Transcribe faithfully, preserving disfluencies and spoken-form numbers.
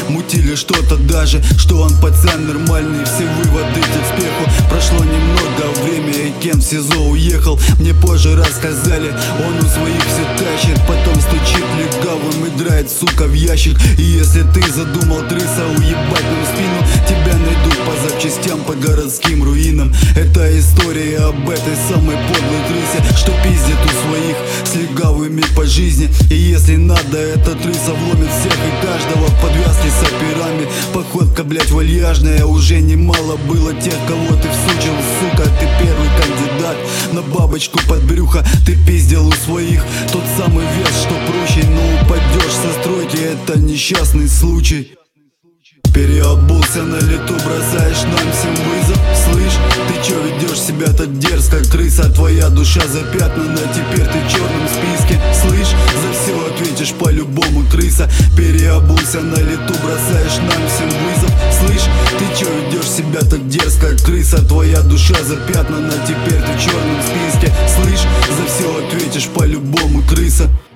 мутили что-то даже, что он пацан нормальный. Все выводы к успеху. Прошло немного время, и Кен в СИЗО уехал. Мне позже рассказали, он у своих все тащит, потом стучит легавым и драет, сука, в ящик. И если ты задумал трыса уебать нам в спину, тебя найдут по запчастям, по городским руинам. Это история об этой самой подлой трысе, что пиздит у своих с легавыми по жизни. И если надо, этот трыса вломит всех и каждого в подвязке с операми. Походка, блять, вальяжная, уже немало было тех, кого ты всучил, сука. Ты первый кандидат на бабочку под брюхо. Ты пиздил у своих тот самый вес, что прочий. Но упадешь со стройки, это несчастный случай. Переобулся на лету, бросаешь нам всем вызов. Слышь, ты чё ведешь себя так дерзко, крыса? Твоя душа запятнана, теперь ты в черном списке. Слышь, за все ответишь по-любому, крыса. Переобулся на лету, бросаешь нам всем вызов. Слышь, ты чё ведешь себя так дерзко, крыса? Твоя душа запятнана, теперь ты в черном списке. Слышь, за все ответишь по-любому, крыса.